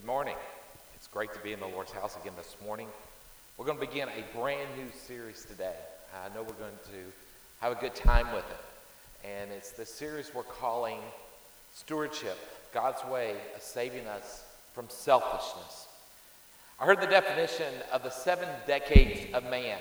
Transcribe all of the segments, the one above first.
Good morning. It's great to be in the Lord's house again this morning. We're going to begin a brand new series today. I know we're going to have a good time with it. And it's the series we're calling Stewardship, God's Way of Saving Us from Selfishness. I heard the definition of the 7 decades of man.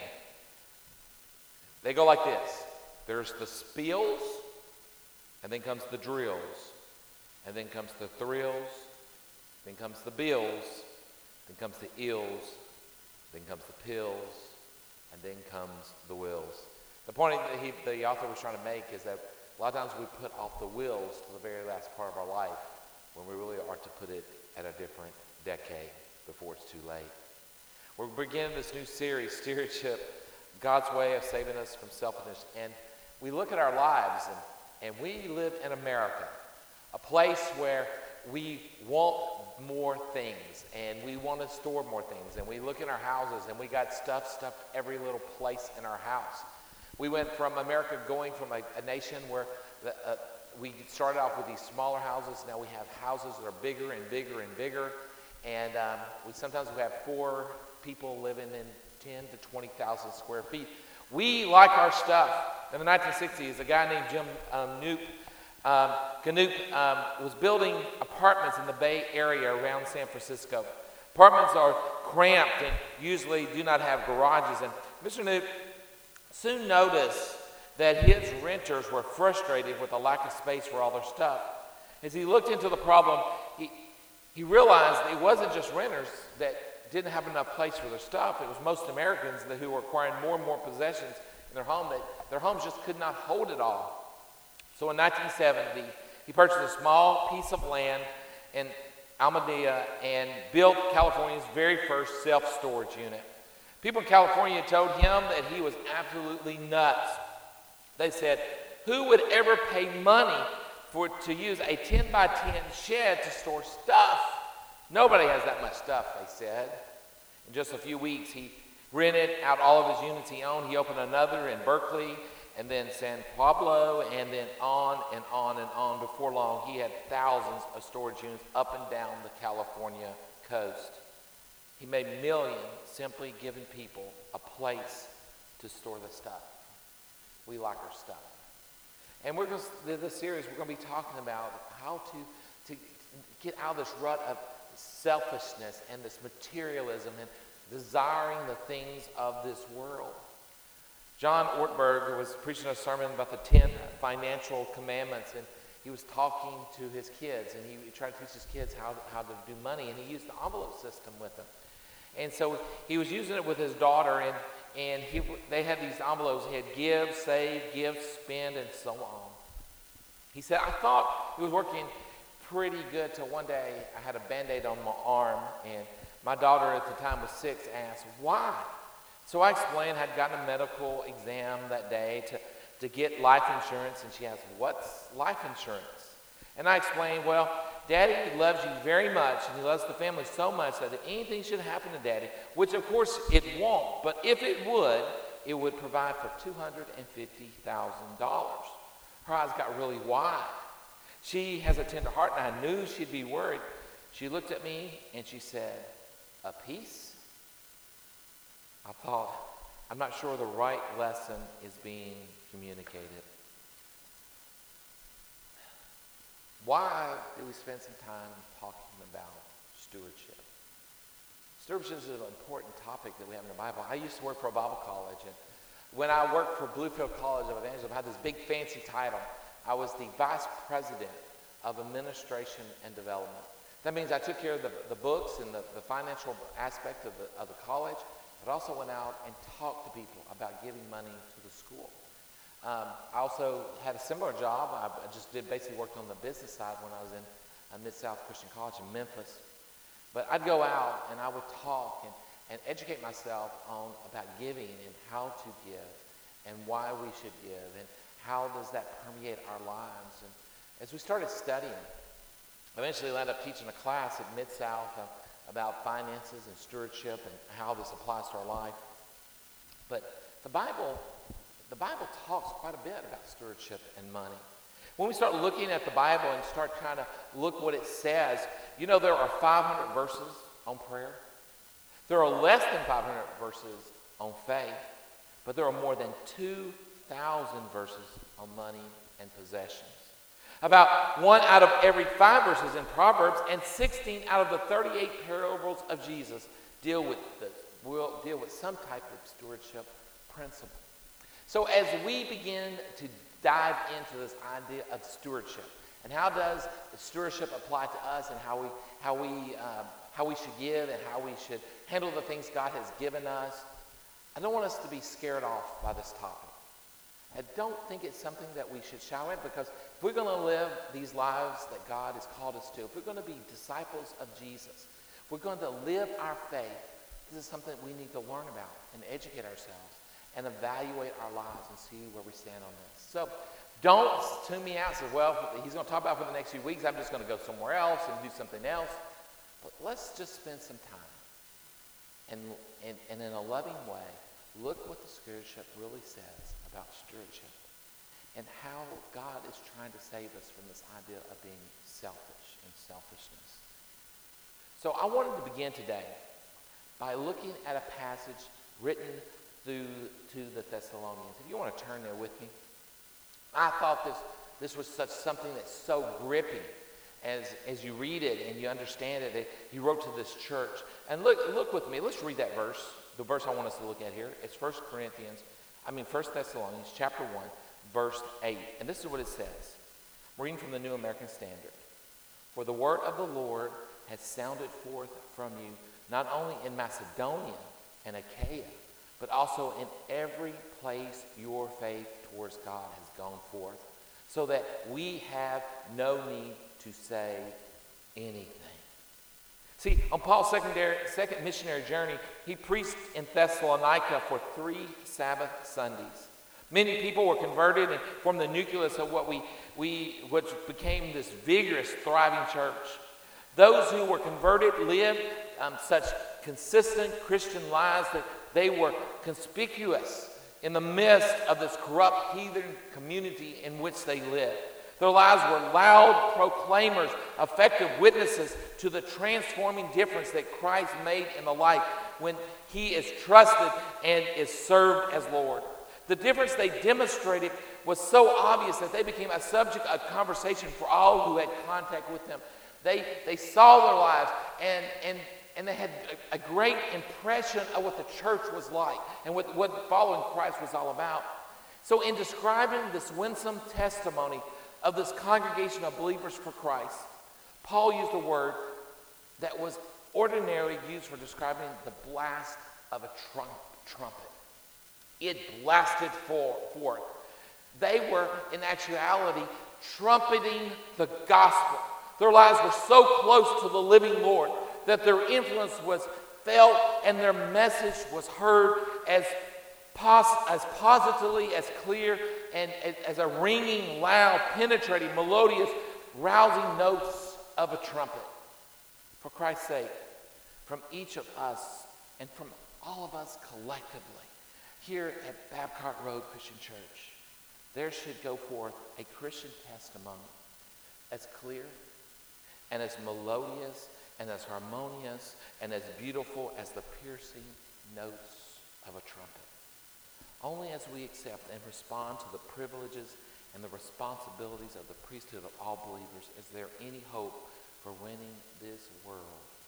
They go like this. There's the spiels, and then comes the drills, and then comes the thrills, then comes the bills, then comes the ills, then comes the pills, and then comes the wills. The point that the author was trying to make is that a lot of times we put off the wills to the very last part of our life when we really are to put it at a different decade before it's too late. We're beginning this new series, Stewardship, God's Way of Saving Us from Selfishness. And we look at our lives, and we live in America, a place where we want more things, and we want to store more things, and we look in our houses, and we got stuff stuffed every little place in our house. We went from America going from a nation where we started off with these smaller houses. Now we have houses that are bigger and bigger and bigger, and sometimes we have 4 people living in 10 to 20,000 square feet. We like our stuff. In the 1960s, a guy named Jim Knuth was building apartments in the Bay Area around San Francisco. Apartments are cramped and usually do not have garages. And Mr. Knuth soon noticed that his renters were frustrated with the lack of space for all their stuff. As he looked into the problem, he realized it wasn't just renters that didn't have enough place for their stuff. It was most Americans who were acquiring more and more possessions in their home, that their homes just could not hold it all. So in 1970, he purchased a small piece of land in Alameda and built California's very first self-storage unit. People in California told him that he was absolutely nuts. They said, who would ever pay money to use a 10 by 10 shed to store stuff? Nobody has that much stuff, they said. In just a few weeks, he rented out all of his units he owned. He opened another in Berkeley, and then San Pablo, and then on and on and on. Before long, he had thousands of storage units up and down the California coast. He made millions simply giving people a place to store the stuff. We like our stuff. And this series, we're going to be talking about how to get out of this rut of selfishness and this materialism and desiring the things of this world. John Ortberg was preaching a sermon about the 10 financial commandments, and he was talking to his kids, and he tried to teach his kids how to do money, and he used the envelope system with them. And so he was using it with his daughter, and they had these envelopes. He had give, save, give, spend, and so on. He said, I thought it was working pretty good till one day I had a Band-Aid on my arm, and my daughter at the time was 6, asked, why? So I explained I had gotten a medical exam that day to get life insurance, and she asked, what's life insurance? And I explained, well, Daddy loves you very much, and he loves the family so much that if anything should happen to Daddy, which of course it won't, but if it would provide for $250,000. Her eyes got really wide. She has a tender heart, and I knew she'd be worried. She looked at me, and she said, a piece? I thought, I'm not sure the right lesson is being communicated. Why do we spend some time talking about stewardship? Stewardship is an important topic that we have in the Bible. I used to work for a Bible college, and when I worked for Bluefield College of Evangelism, I had this big fancy title. I was the vice president of administration and development. That means I took care of the books and the financial aspect of the college, but also went out and talked to people about giving money to the school. I also had a similar job. I just basically worked on the business side when I was in Mid-South Christian College in Memphis. But I'd go out and I would talk and educate myself about giving and how to give and why we should give and how does that permeate our lives. And as we started studying, I eventually ended up teaching a class at Mid-South about finances and stewardship and how this applies to our life. But the Bible talks quite a bit about stewardship and money. When we start looking at the Bible and start trying to look what it says, you know there are 500 verses on prayer. There are less than 500 verses on faith, but there are more than 2,000 verses on money and possessions. About 1 out of every 5 verses in Proverbs and 16 out of the 38 parables of Jesus deal with some type of stewardship principle. So as we begin to dive into this idea of stewardship, and how does stewardship apply to us, and how we should give, and how we should handle the things God has given us, I don't want us to be scared off by this topic. I don't think it's something that we should shy away, because if we're going to live these lives that God has called us to, if we're going to be disciples of Jesus, if we're going to live our faith, this is something we need to learn about and educate ourselves and evaluate our lives and see where we stand on this. So don't tune me out and say, well, he's going to talk about for the next few weeks, I'm just going to go somewhere else and do something else. But let's just spend some time and in a loving way, look what the Scripture really says about stewardship and how God is trying to save us from this idea of being selfish and selfishness. So I wanted to begin today by looking at a passage written to the Thessalonians. If you want to turn there with me. I thought this was something that's so gripping as you read it and you understand it. He wrote to this church. And look with me. Let's read that verse. The verse I want us to look at here. It's 1 Thessalonians chapter 1, verse 8. And this is what it says. I'm reading from the New American Standard. For the word of the Lord has sounded forth from you, not only in Macedonia and Achaia, but also in every place your faith towards God has gone forth, so that we have no need to say anything. See, on Paul's second missionary journey, he preached in Thessalonica for 3 Sabbath Sundays. Many people were converted and formed the nucleus of what became this vigorous, thriving church. Those who were converted lived such consistent Christian lives that they were conspicuous in the midst of this corrupt heathen community in which they lived. Their lives were loud proclaimers, effective witnesses to the transforming difference that Christ made in the life when he is trusted and is served as Lord. The difference they demonstrated was so obvious that they became a subject of conversation for all who had contact with them. They saw their lives and they had a great impression of what the church was like and what following Christ was all about. So in describing this winsome testimony of this congregation of believers for Christ, Paul used a word that was ordinarily used for describing the blast of a trumpet. It blasted forth. They were, in actuality, trumpeting the gospel. Their lives were so close to the living Lord that their influence was felt and their message was heard as positively, as clear, and as a ringing, loud, penetrating, melodious, rousing notes of a trumpet. For Christ's sake, from each of us and from all of us collectively, here at Babcock Road Christian Church, there should go forth a Christian testimony as clear and as melodious and as harmonious and as beautiful as the piercing notes of a trumpet. Only as we accept and respond to the privileges and the responsibilities of the priesthood of all believers is there any hope for winning this world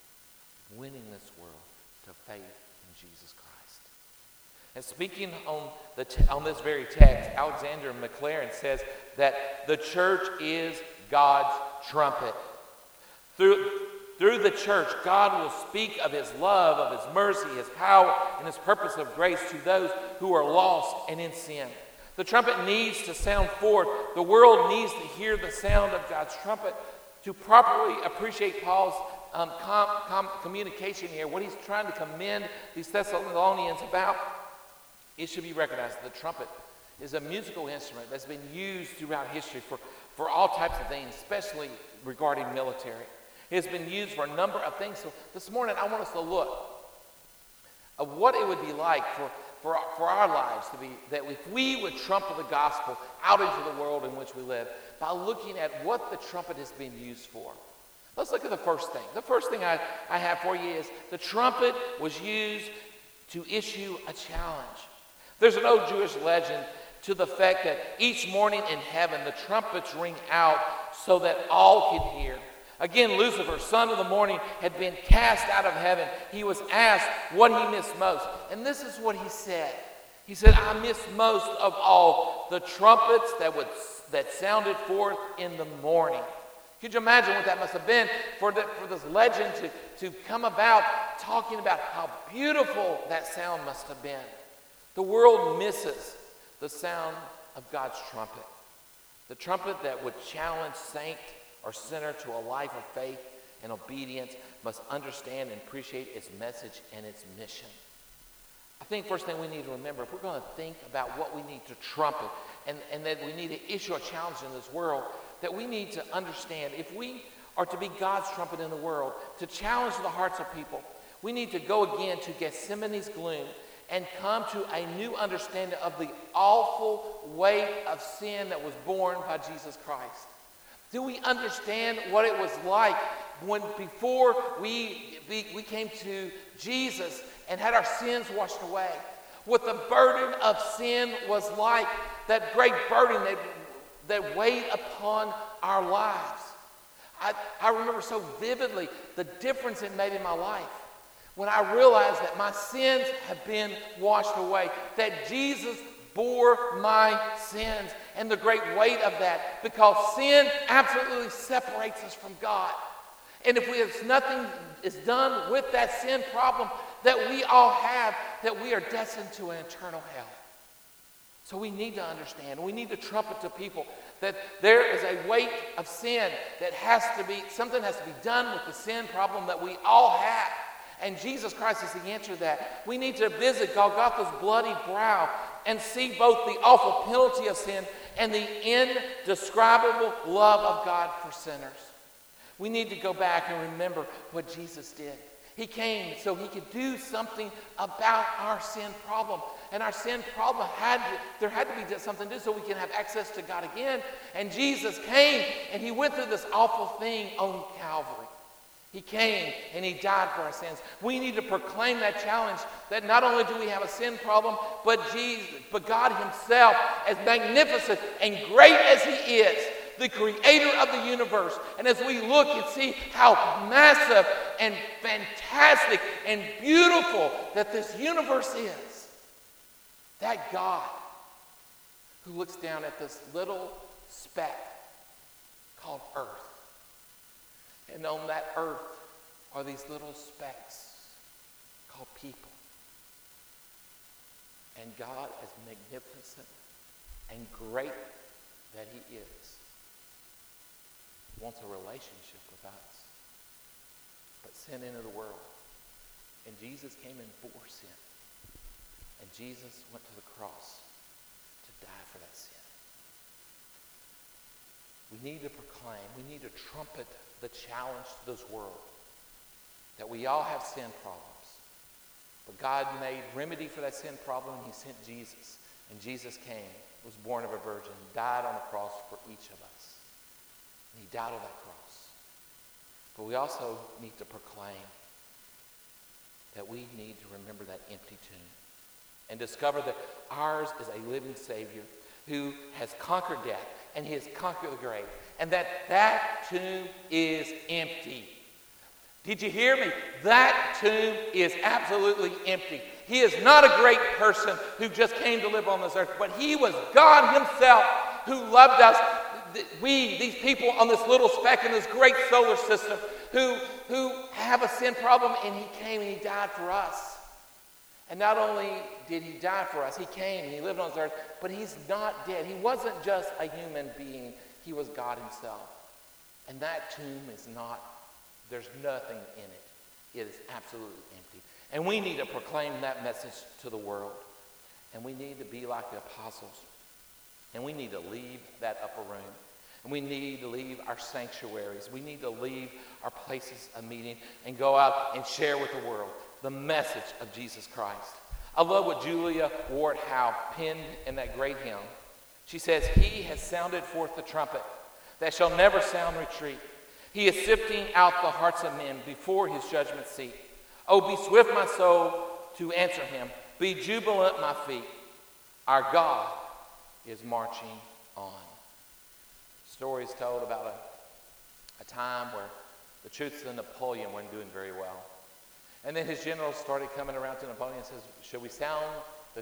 to faith in Jesus Christ. And speaking on this very text, Alexander Maclaren says that the church is God's trumpet. Through the church, God will speak of his love, of his mercy, his power, and his purpose of grace to those who are lost and in sin. The trumpet needs to sound forth. The world needs to hear the sound of God's trumpet to properly appreciate Paul's communication here, what he's trying to commend these Thessalonians about. It should be recognized that the trumpet is a musical instrument that's been used throughout history for all types of things, especially regarding military. It has been used for a number of things. So this morning I want us to look at what it would be like for our lives to be that if we would trumpet the gospel out into the world in which we live by looking at what the trumpet has been used for. Let's look at the first thing. The first thing I have for you is the trumpet was used to issue a challenge. There's an old Jewish legend to the fact that each morning in heaven the trumpets ring out so that all can hear. Again, Lucifer, son of the morning, had been cast out of heaven. He was asked what he missed most. And this is what he said. He said, I miss most of all the trumpets that sounded forth in the morning. Could you imagine what that must have been for this legend to come about, talking about how beautiful that sound must have been? The world misses the sound of God's trumpet. The trumpet that would challenge saint or sinner to a life of faith and obedience must understand and appreciate its message and its mission. I think first thing we need to remember, if we're going to think about what we need to trumpet and that we need to issue a challenge in this world, that we need to understand if we are to be God's trumpet in the world, to challenge the hearts of people, we need to go again to Gethsemane's gloom and come to a new understanding of the awful weight of sin that was borne by Jesus Christ. Do we understand what it was like when before we came to Jesus and had our sins washed away? What the burden of sin was like, that great burden that weighed upon our lives. I remember so vividly the difference it made in my life when I realized that my sins have been washed away, that Jesus bore my sins and the great weight of that, because sin absolutely separates us from God. And if nothing is done with that sin problem that we all have, that we are destined to an eternal hell. So we need to understand, we need to trumpet to people that there is a weight of sin that something has to be done with the sin problem that we all have. And Jesus Christ is the answer to that. We need to visit Golgotha's bloody brow and see both the awful penalty of sin and the indescribable love of God for sinners. We need to go back and remember what Jesus did. He came so he could do something about our sin problem. And our sin problem there had to be something to do so we can have access to God again. And Jesus came and he went through this awful thing on Calvary. He came and he died for our sins. We need to proclaim that challenge that not only do we have a sin problem, but God himself, as magnificent and great as he is, the creator of the universe. And as we look and see how massive and fantastic and beautiful that this universe is, that God who looks down at this little speck called Earth, and on that earth are these little specks called people. And God, as magnificent and great that he is, wants a relationship with us. But sin entered the world. And Jesus came in for sin. And Jesus went to the cross to die for that sin. We need to proclaim, we need to trumpet the challenge to this world that we all have sin problems. But God made remedy for that sin problem, and he sent Jesus. And Jesus came, was born of a virgin, died on the cross for each of us. And he died on that cross. But we also need to proclaim that we need to remember that empty tomb and discover that ours is a living Savior who has conquered death, and he has conquered the grave, and that tomb is empty. Did you hear me? That tomb is absolutely empty. He is not a great person who just came to live on this earth, but he was God himself who loved us. These people on this little speck in this great solar system who have a sin problem, and he came and he died for us. And not only did he die for us, he came and he lived on this earth, but he's not dead. He wasn't just a human being. He was God himself. And that tomb is not, there's nothing in it. It is absolutely empty. And we need to proclaim that message to the world. And we need to be like the apostles. And we need to leave that upper room. And we need to leave our sanctuaries. We need to leave our places of meeting and go out and share with the world the message of Jesus Christ. I love what Julia Ward Howe penned in that great hymn. She says, "He has sounded forth the trumpet that shall never sound retreat. He is sifting out the hearts of men before his judgment seat. Oh, be swift, my soul, to answer him. Be jubilant, my feet. Our God is marching on." Stories told about a time where the troops of Napoleon weren't doing very well. And then his generals started coming around to Napoleon and says, "Should we sound the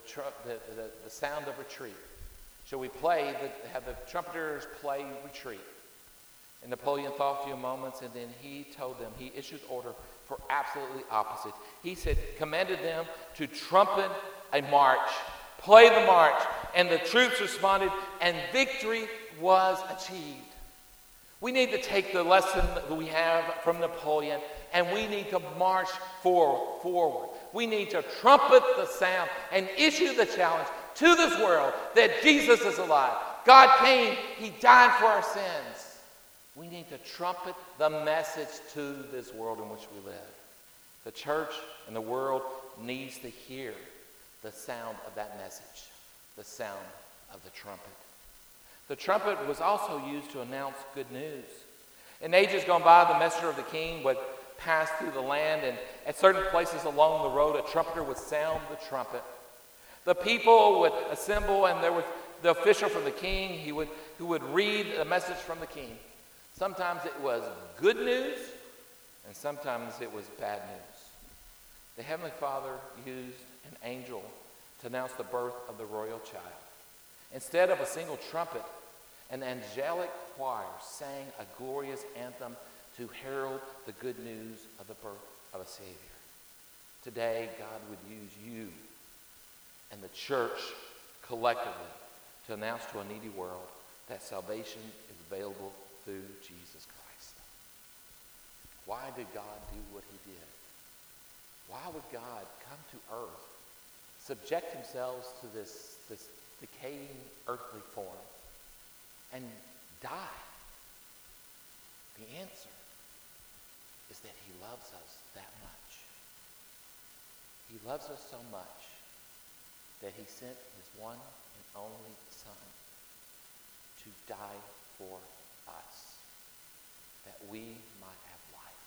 sound of retreat? Should we have the trumpeters play retreat?" And Napoleon thought a few moments, and then he told them, he issued order for absolutely opposite. He said, commanded them to trumpet a march, play the march, and the troops responded, and victory was achieved. We need to take the lesson that we have from Napoleon, and we need to march forward. We need to trumpet the sound and issue the challenge to this world that Jesus is alive. God came, he died for our sins. We need to trumpet the message to this world in which we live. The church and the world needs to hear the sound of that message, the sound of the trumpet. The trumpet was also used to announce good news. In ages gone by, the messenger of the king would pass through the land, and at certain places along the road, a trumpeter would sound the trumpet. The people would assemble, and there was the official from the king who would read a message from the king. Sometimes it was good news, and sometimes it was bad news. The Heavenly Father used an angel to announce the birth of the royal child. Instead of a single trumpet, an angelic choir sang a glorious anthem to herald the good news of the birth of a Savior. Today, God would use you and the church collectively to announce to a needy world that salvation is available through Jesus Christ. Why did God do what he did? Why would God come to earth, subject himself to this decaying earthly form, and die? The answer is that he loves us that much. He loves us so much that he sent his one and only Son to die for us, that we might have life.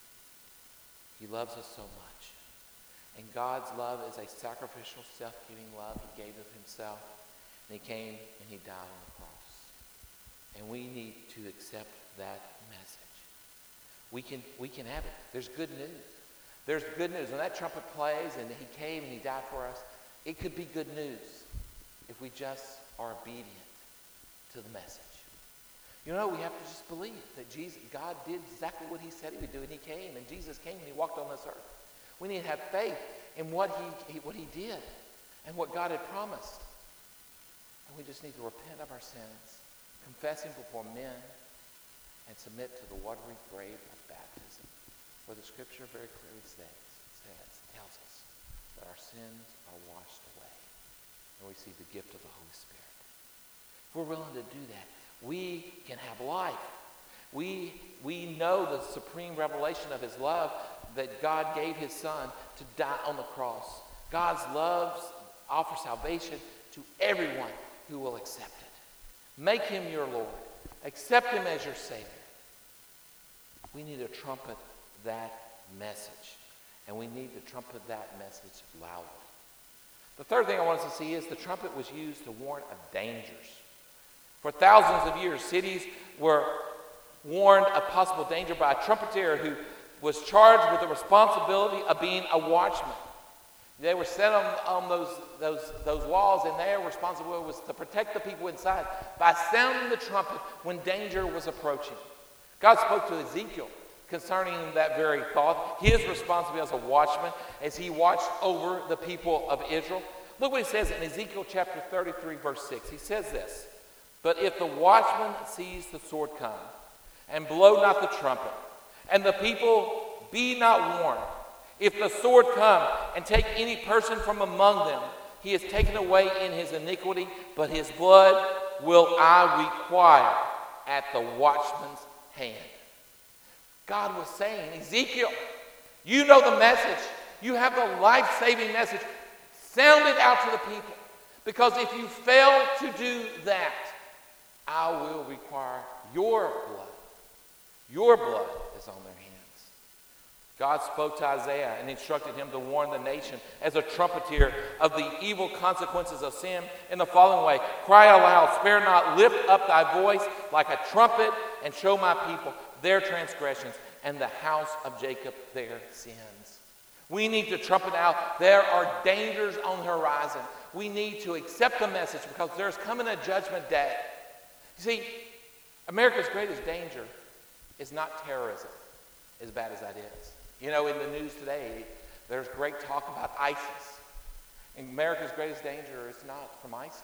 He loves us so much. And God's love is a sacrificial, self-giving love. He gave of himself, and he came and he died on the cross. And we need to accept that message. We can have it. There's good news. There's good news. When that trumpet plays and he came and he died for us, it could be good news if we just are obedient to the message. You know, we have to just believe that God did exactly what he said he would do, and he came, and Jesus came and he walked on this earth. We need to have faith in what he did and what God had promised. And we just need to repent of our sins, confess him before men, and submit to the watery grave of baptism, where the scripture very clearly tells us that our sins are washed away and we receive the gift of the Holy Spirit. If we're willing to do that, we can have life. We know the supreme revelation of his love, that God gave his Son to die on the cross. God's love offers salvation to everyone who will accept it. Make him your Lord. Accept him as your Savior. We need to trumpet that message, and we need to trumpet that message loudly. The third thing I want us to see is the trumpet was used to warn of dangers. For thousands of years, cities were warned of possible danger by a trumpeter who was charged with the responsibility of being a watchman. They were set on those walls, and their responsibility was to protect the people inside by sounding the trumpet when danger was approaching. God spoke to Ezekiel concerning that very thought, his responsibility as a watchman as he watched over the people of Israel. Look what he says in Ezekiel chapter 33, verse 6. He says this, "But if the watchman sees the sword come, and blow not the trumpet, and the people be not warned, if the sword come and take any person from among them, he is taken away in his iniquity, but his blood will I require at the watchman's hand." God was saying, Ezekiel, you know the message. You have the life-saving message. Sound it out to the people. Because if you fail to do that, I will require your blood. Your blood is on their hands. God spoke to Isaiah and instructed him to warn the nation as a trumpeter of the evil consequences of sin in the following way. Cry aloud, spare not, lift up thy voice like a trumpet, and show my people their transgressions and the house of Jacob their sins. We need to trumpet out. There are dangers on the horizon. We need to accept the message because there's coming a judgment day. You see, America's greatest danger is not terrorism, as bad as that is. You know, in the news today, there's great talk about ISIS. And America's greatest danger is not from ISIS.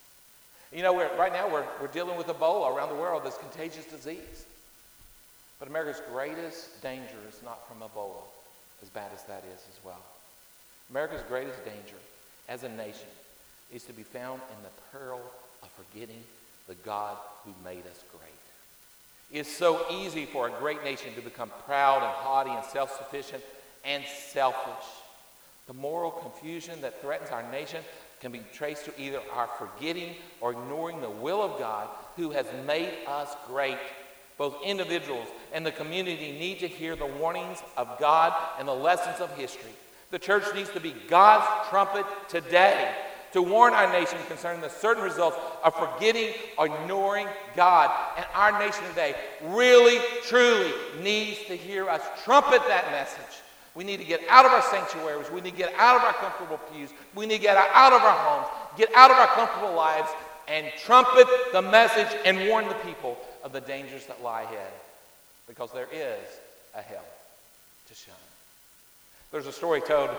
You know, right now we're dealing with Ebola around the world, this contagious disease. But America's greatest danger is not from Ebola, as bad as that is as well. America's greatest danger as a nation is to be found in the peril of forgetting the God who made us great. It's so easy for a great nation to become proud and haughty and self-sufficient and selfish. The moral confusion that threatens our nation can be traced to either our forgetting or ignoring the will of God who has made us great. Both individuals and the community need to hear the warnings of God and the lessons of history. The church needs to be God's trumpet today to warn our nation concerning the certain results of forgetting or ignoring God. And our nation today really, truly needs to hear us trumpet that message. We need to get out of our sanctuaries. We need to get out of our comfortable pews. We need to get out of our homes, get out of our comfortable lives, and trumpet the message and warn the people of the dangers that lie ahead. Because there is a hell to shun. There's a story told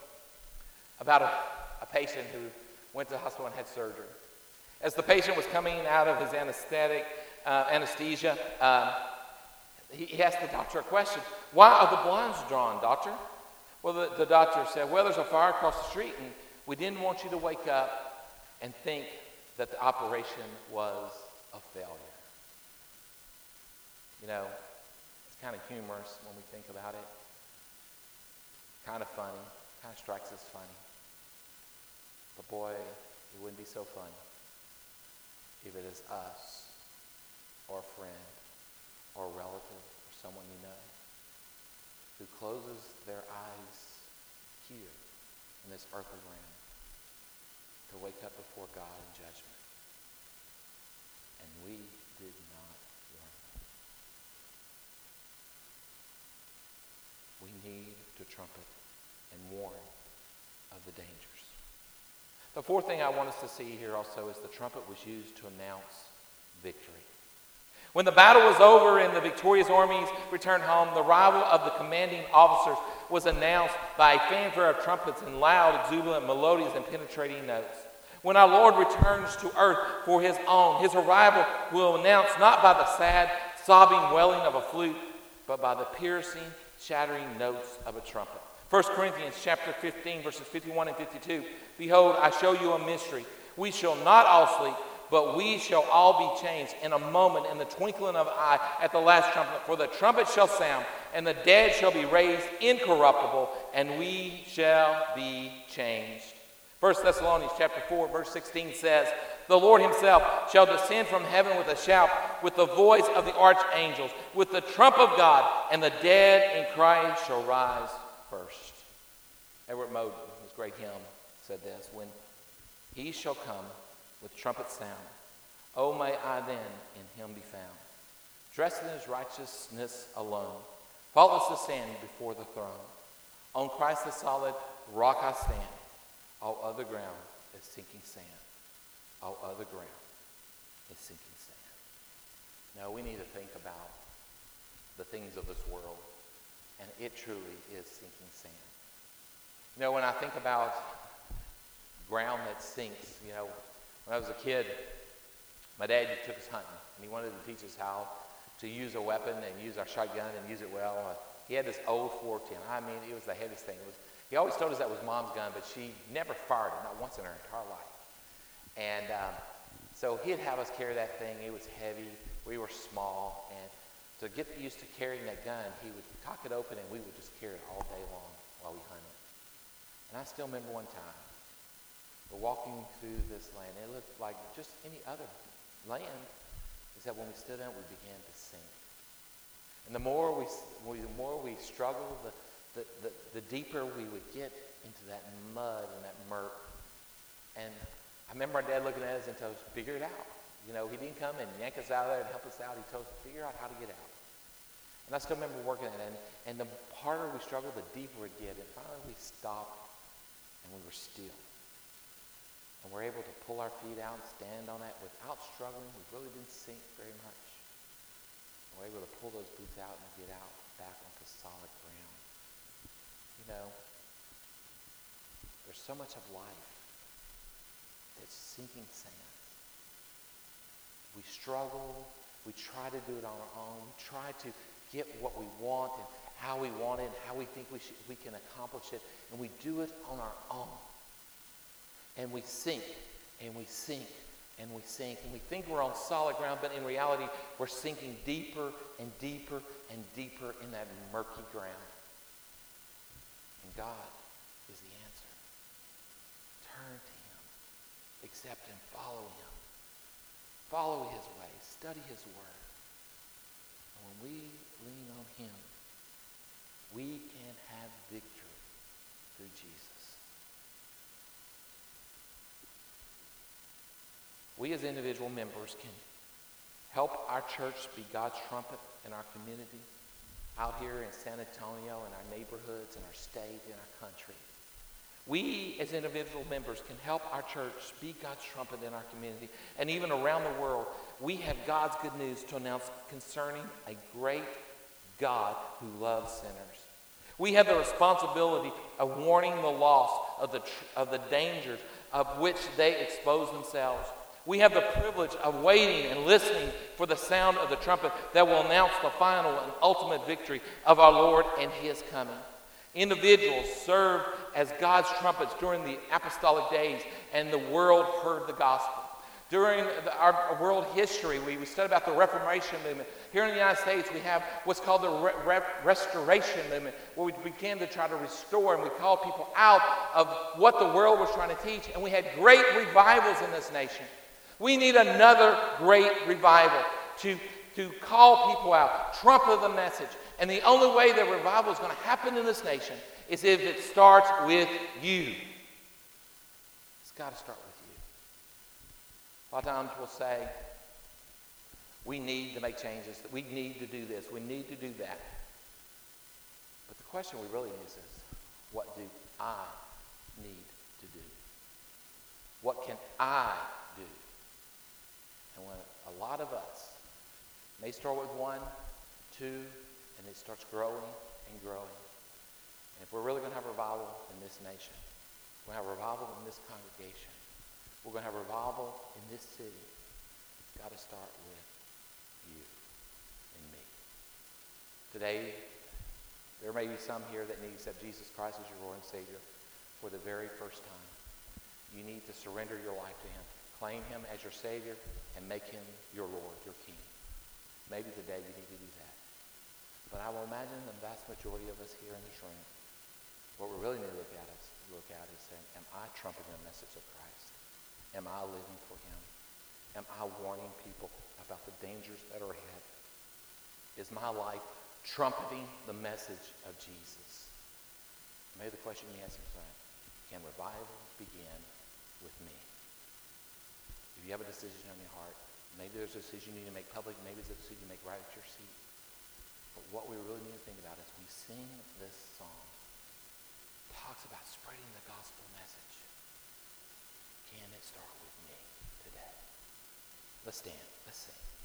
about a patient who went to the hospital and had surgery. As the patient was coming out of his anesthesia, he asked the doctor a question. Why are the blinds drawn, doctor? Well, the doctor said, well, there's a fire across the street, and we didn't want you to wake up and think that the operation was a failure. You know, it's kind of humorous when we think about it. Kind of funny. Kind of strikes us funny. But boy, it wouldn't be so funny if it is us or a friend or a relative or someone you know who closes their eyes here in this earthly realm to wake up before God in judgment. And we did not warn them. We need to trumpet and warn of the dangers. The fourth thing I want us to see here also is the trumpet was used to announce victory. When the battle was over and the victorious armies returned home, the arrival of the commanding officers was announced by a fanfare of trumpets and loud, exuberant melodies and penetrating notes. When our Lord returns to earth for his own, his arrival will announce not by the sad, sobbing wailing of a flute, but by the piercing, shattering notes of a trumpet. 1 Corinthians chapter 15, verses 51 and 52. Behold, I show you a mystery. We shall not all sleep, but we shall all be changed in a moment, in the twinkling of an eye, at the last trumpet. For the trumpet shall sound, and the dead shall be raised incorruptible, and we shall be changed. 1 Thessalonians chapter 4, verse 16 says, the Lord himself shall descend from heaven with a shout, with the voice of the archangels, with the trump of God, and the dead in Christ shall rise first. Edward Moden, his great hymn, said this, when he shall come with trumpet sound, oh, may I then in him be found, dressed in his righteousness alone, faultless to stand before the throne. On Christ the solid rock I stand, all other ground is sinking sand. All other ground is sinking sand. Now we need to think about the things of this world, and it truly is sinking sand. You know, when I think about ground that sinks, you know, when I was a kid, my dad took us hunting, and he wanted to teach us how to use a weapon and use our shotgun and use it well. He had this old 410. I mean, it was the heaviest thing. He always told us that was Mom's gun, but she never fired it, not once in her entire life. And so he'd have us carry that thing. It was heavy. We were small. And to get used to carrying that gun, he would cock it open, and we would just carry it all day long while we hunted. And I still remember one time We're walking through this land. It looked like just any other land, except when we stood in it, we began to sink. And the more we struggled, the deeper we would get into that mud and that murk. And I remember my dad looking at us and told us, figure it out. You know, he didn't come and yank us out of there and help us out. He told us to figure out how to get out. And I still remember working at it. And the harder we struggled, the deeper it get. And finally we stopped and we were still. And we're able to pull our feet out and stand on that without struggling. We really didn't sink very much. We're able to pull those boots out and get out back onto solid ground. You know, there's so much of life that's sinking sand. We struggle. We try to do it on our own. We try to get what we want and how we want it and how we think we can accomplish it. And we do it on our own. And we sink, and we sink, and we sink. And we think we're on solid ground, but in reality, we're sinking deeper and deeper and deeper in that murky ground. And God is the answer. Turn to Him. Accept Him. Follow Him. Follow His ways. Study His Word. And when we lean on Him, we can have victory through Jesus. We as individual members can help our church be God's trumpet in our community, out here in San Antonio, in our neighborhoods, in our state, in our country. We as individual members can help our church be God's trumpet in our community. And even around the world, we have God's good news to announce concerning a great God who loves sinners. We have the responsibility of warning the lost of the dangers of which they expose themselves. We have the privilege of waiting and listening for the sound of the trumpet that will announce the final and ultimate victory of our Lord and His coming. Individuals served as God's trumpets during the apostolic days, and the world heard the gospel. During our world history, we studied about the Reformation movement. Here in the United States, we have what's called the Restoration movement, where we began to try to restore, and we called people out of what the world was trying to teach. And we had great revivals in this nation. We need another great revival to call people out, trumpet the message. And the only way that revival is going to happen in this nation is if it starts with you. It's got to start with you. A lot of times we'll say, we need to make changes, we need to do this, we need to do that. But the question we really need is, what do I need to do? What can I do? And when a lot of us may start with 1, 2, and it starts growing and growing. And if we're really going to have revival in this nation, we're going to have revival in this congregation, we're going to have revival in this city, it's got to start with you and me. Today, there may be some here that need to accept Jesus Christ as your Lord and Savior for the very first time. You need to surrender your life to Him. Claim Him as your Savior and make Him your Lord, your King. Maybe today you need to do that. But I will imagine the vast majority of us here in this room, what we really need to look at is saying, am I trumpeting the message of Christ? Am I living for Him? Am I warning people about the dangers that are ahead? Is my life trumpeting the message of Jesus? Maybe the question you ask yourself, can revival begin with me? If you have a decision on your heart, maybe there's a decision you need to make public, maybe it's a decision you make right at your seat. But what we really need to think about is we sing this song. It talks about spreading the gospel message. Can it start with me today? Let's stand. Let's sing.